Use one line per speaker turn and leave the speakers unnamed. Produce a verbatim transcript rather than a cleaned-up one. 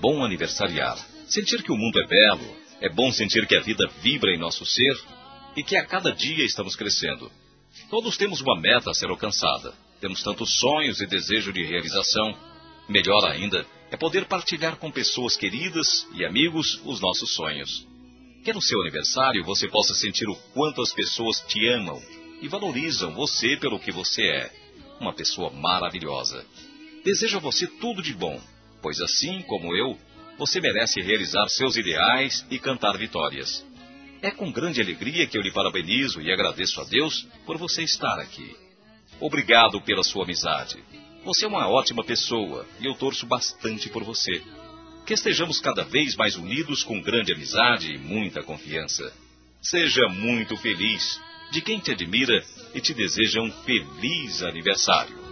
bom aniversariar. Sentir que o mundo é belo, é bom sentir que a vida vibra em nosso ser e que a cada dia estamos crescendo. Todos temos uma meta a ser alcançada. Temos tantos sonhos e desejo de realização. Melhor ainda é poder partilhar com pessoas queridas e amigos os nossos sonhos. Que no seu aniversário você possa sentir o quanto as pessoas te amam e valorizam você pelo que você é. Uma pessoa maravilhosa. Desejo a você tudo de bom, pois assim como eu, você merece realizar seus ideais e cantar vitórias. É com grande alegria que eu lhe parabenizo e agradeço a Deus por você estar aqui. Obrigado pela sua amizade. Você é uma ótima pessoa e eu torço bastante por você. Que estejamos cada vez mais unidos com grande amizade e muita confiança. Seja muito feliz de quem te admira e te deseja um feliz aniversário.